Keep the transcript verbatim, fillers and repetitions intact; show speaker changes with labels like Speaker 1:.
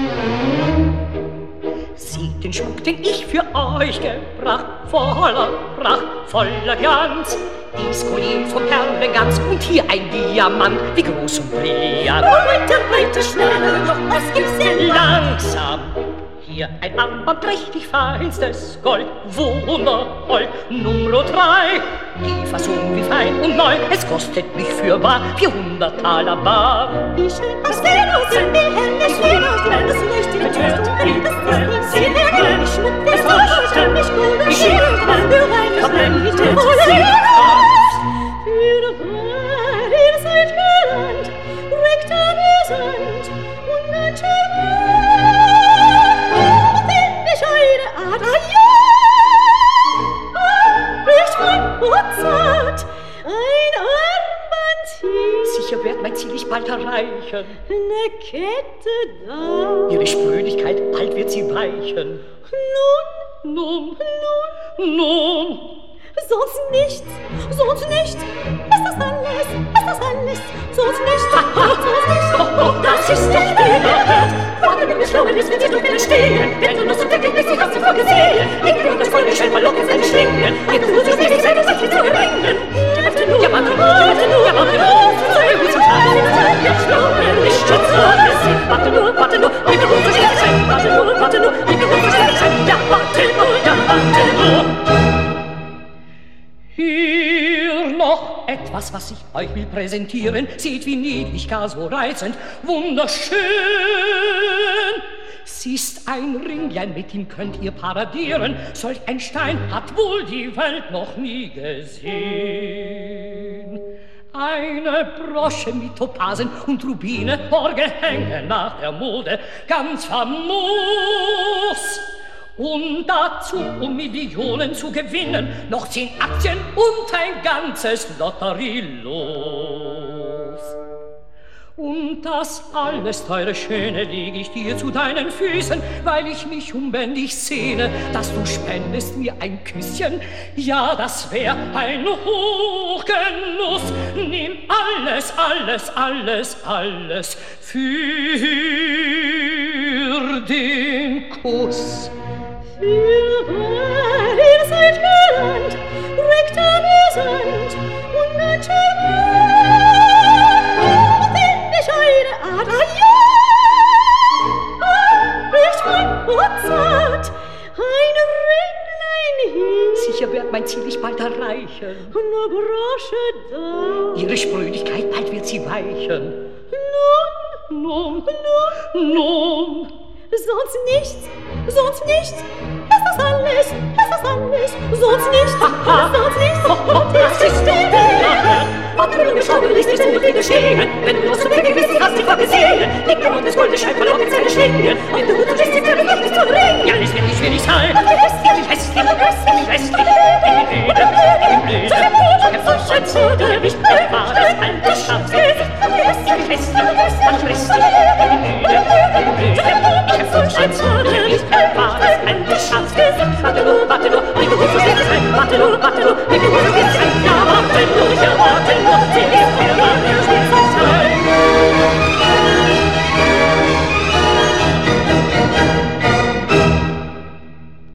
Speaker 1: Seht den Schmuck, den ich für euch gebracht, voller Pracht, voller Glanz. Dies Collier vom Perlenglanz und hier ein Diamant, wie groß und brillant.
Speaker 2: Weiter, weiter, schneller, noch was gibt's denn?
Speaker 1: Langsam, hier ein Armband, prächtig feinstes Gold, wundervoll, Nummer drei. Die Fassung wie fein und neu, es kostet mich fürwahr vierhundert Taler bar.
Speaker 2: Wie schön aus den Rosen, wie hell es schön aus, wenn es leuchtet, tört, wie das ist, sie werden mich schmuck, es leuchtet mich gut, wie schön, wenn du rein, verblendet, wie voll für Wahr, ihr seid gelangt, recht amüsant und ein Charmant. Find ich eine Art, ah ja, recht fein und zart, ein Armband hier.
Speaker 1: Sicher wird mein Ziel ich bald erreichen.
Speaker 2: Ne Kette da.
Speaker 1: Ihre Sprödigkeit, bald wird sie weichen.
Speaker 2: Nun,
Speaker 1: Nun,
Speaker 2: nun,
Speaker 1: nun,
Speaker 2: sonst nichts, sonst nichts. Ist das alles, ist das alles, sonst nichts, sonst nichts.
Speaker 1: oh, das ist doch unerhört. Warte, wenn wir schlauen, es wird sich doch wieder stehen. Wenn du noch so wirklich bist, ich hab's zuvor gesehen. Ich bin das volle Schein verlocken, seine Schlingen. Ihr tut es nicht, seine Sache zu gewinnen. Warte nur, ja, warte nur, warte nur, ja, warte nur. Zum Teil, wir schlauen, nicht schon so. Warte nur, warte nur, ich bin unverständlich sein. Warte nur, warte nur, ich bin unverständlich sein. Ja, warte nur, ja, warte nur. Hier noch etwas, was ich euch will präsentieren. Seht, wie niedlich, gar so reizend, wunderschön. Sie ist ein Ringlein, mit ihm könnt ihr paradieren. Solch ein Stein hat wohl die Welt noch nie gesehen. Eine Brosche mit Topasen und Rubine, Orgelhänge nach der Mode, ganz famos. Und dazu, um Millionen zu gewinnen, noch zehn Aktien und ein ganzes Lotterielos. Und das alles, teure Schöne, leg ich dir zu deinen Füßen, weil ich mich unbändig sehne, dass du spendest mir ein Küsschen. Ja, das wär ein Hochgenuss. Nimm alles, alles, alles, alles für den Kuss.
Speaker 2: Für wahr, ihr seid gelangt, recht amüsant und ein Charmant. Find ich eine Art, ah ja, recht fein und zart, ein Ringlein hier.
Speaker 1: Sicher wird mein Ziel ich bald erreichen.
Speaker 2: Nur Brosche da.
Speaker 1: Ihre Sprödigkeit, bald wird sie weichen.
Speaker 2: Nun,
Speaker 1: Nun,
Speaker 2: nun,
Speaker 1: nun,
Speaker 2: sonst nichts, sonst nichts. Ist das alles, ist das alles, sonst nichts, sonst nichts.
Speaker 1: das ist doch unerhört. Warte nur, wir schauen, ist nicht so viel geschehen. Wenn du los und weg bist, ich hab's nicht vorgesehen. Liegt der Mund des Goldes, scheint verlockend seine Schlingen. Und du gut und bist, die Zelle wird nicht zu bringen. Ja, es wird nicht schwierig sein. Ich bin hässlich, ich bin hässlich, ich bin müde, ich bin blöde. Ich hab so schön zu dir, ich war das alte Schatz. Ich bin hässlich, man frisst dich, ich bin müde, ich bin blöde. Ich hab so schön zu dir, ich war das alte Schatz. Warte nur, warte nur, ich bin gut zu sehen, warte nur, warte nur, ich bin gut zu sehen.